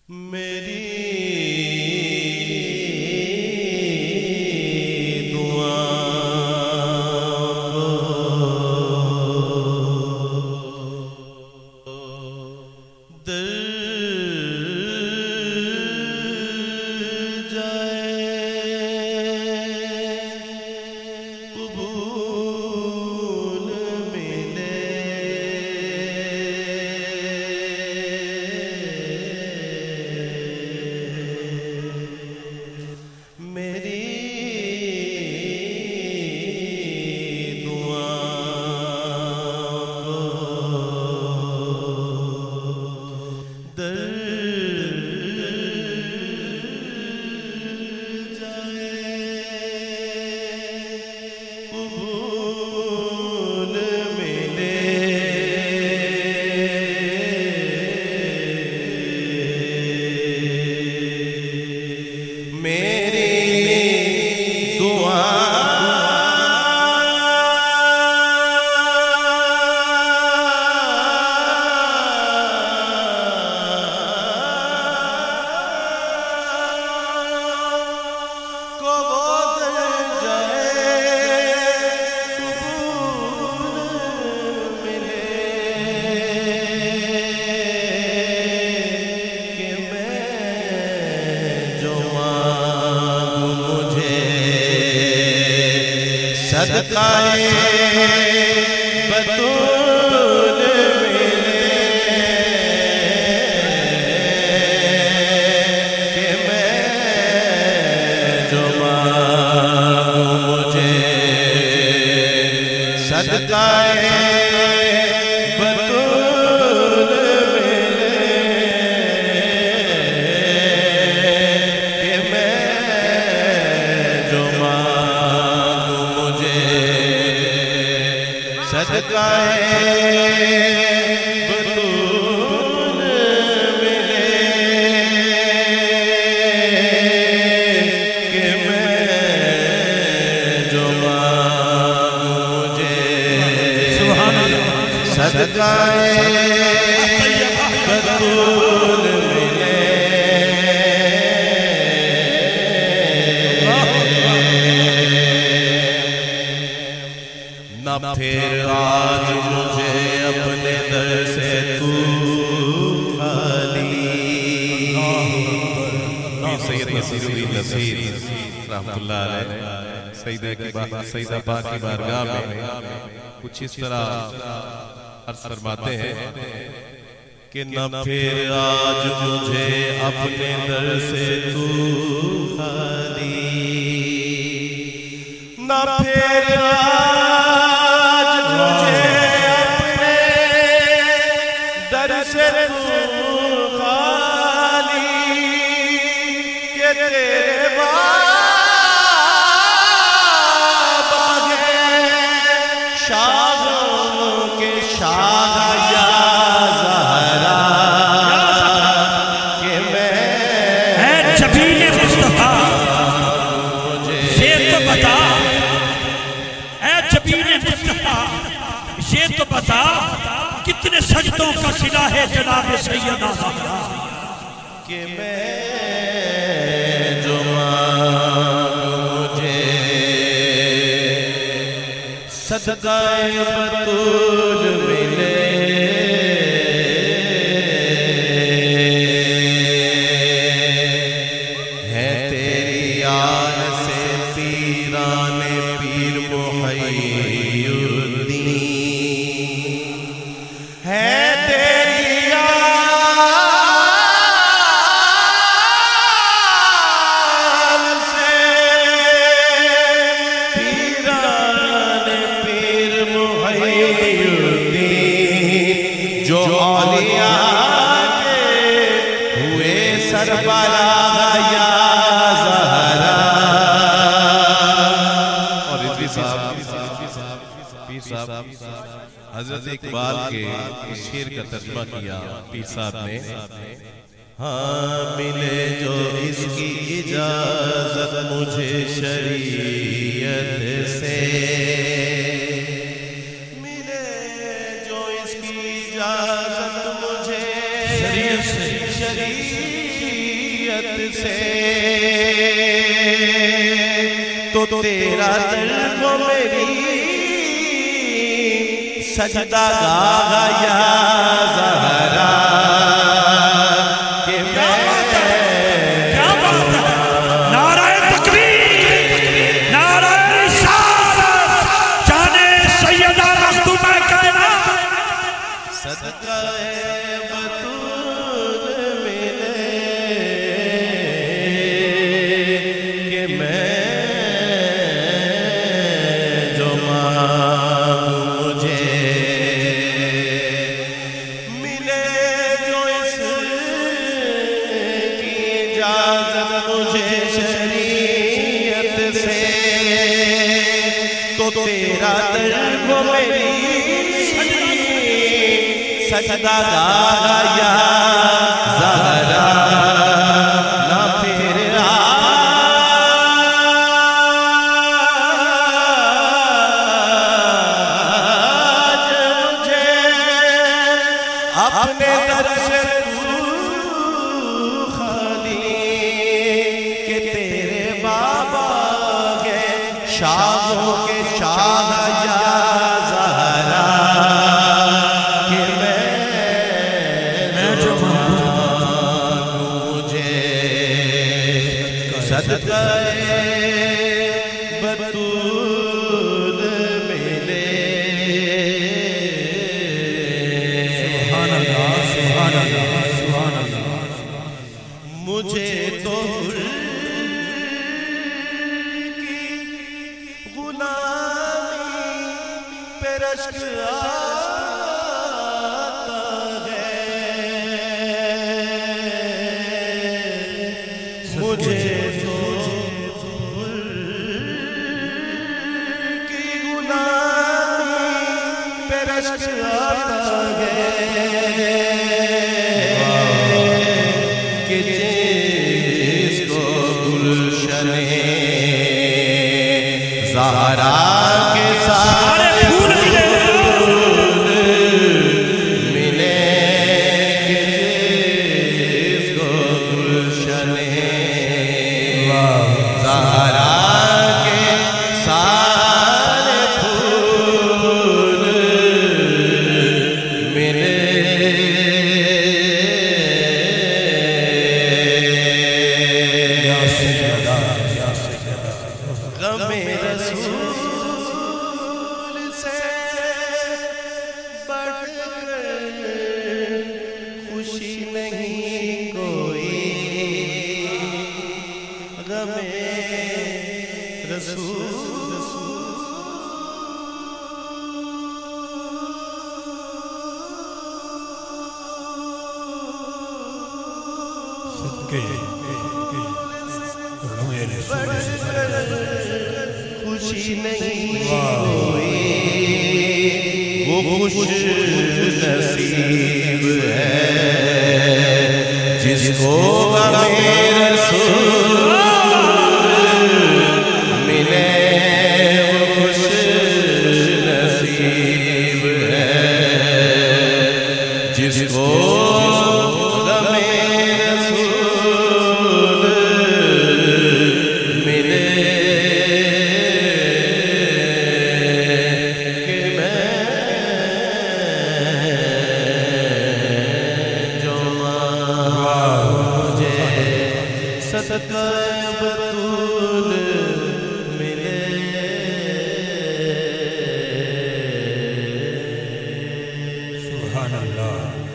मेरी दुआ दर सदकाए बतूल मिले कि मैं जो मांगू मुझे सदकाए बतूल मिले कि मैं जो सदकाए बतूल मिले कि मैं जो मांगू मुझे सदकाए बतूल मिले। ना फिर आज मुझे अपने दर से तू खाली। सैयद नसीरुद्दीन नसीर रहमतुल्लाह अलैह सईदा पाक की बारगाह में कुछ इस तरह अर्ज़ फरमाते हैं कि न फिर आज मुझे अपने दर से तू खाली, न फिर तेरे बाबा है शाहों के शाह या ज़हरा कि मैं है जबीन मुस्तफा ये तो बता, है जबीन मुस्तफा ये तो बता कितने सजदों का सिला है जनाब सैयदा ज़हरा कि मैं जो मांगू मुझे सदकाए बतूल मिले। है तेरी याद से पीराने पीर मुहय्यिद्दीन, है तेरी जो औलिया के हुए सरबरा या ज़हरा। और रिजवी साहब पीर साहब हजरत इकबाल के शेर का तर्जुमा किया पीर साहब ने। हाँ मिले जो इसकी इजाजत मुझे शरीयत से, इजाजत मुझे शरीयत शरीयत से तो तेरा दर को मेरी सजदा गाया ज़हरा के मैं क्या बात है नाराए तकबीर नाराए रिसालत जाने सैयदा मखदूमा कायनात सदका बतूल मिले कि मैं जो मांगू मुझे मिले जो इसकी इजाज़त मुझे शरीयत से तो तेरा दर को मेरी सजदा गाया ज़हरा ना फिर आज मुझे अपने दर से तू खाली के तेरे बाबा के शाहों के शाह या ज़हरा कि मैं जो मांगू मुझे सदका बतूल मिले। सुभान अल्लाह सुभान अल्लाह सुभान अल्लाह मुझे तो की गुलामी पे रश्क आता है मुझे तो की गुलामी पे रश्क आता है कि जिसको गुलशने ज़हरा के सारे फूल मिले मिले कि जिसको गुलशने ज़हरा के सारे फूल मिले। गमे रसूल से बढ़कर खुशी नहीं कोई गमे रसूल खुशी नहीं कोई वो खुश नसीब है जिसको गमे रसूल मिले वो खुश नसीब है जिसको गमे रसूल मिले। कि मैं जो मांगू मुझे सदका बतूल मिले। सुभान अल्लाह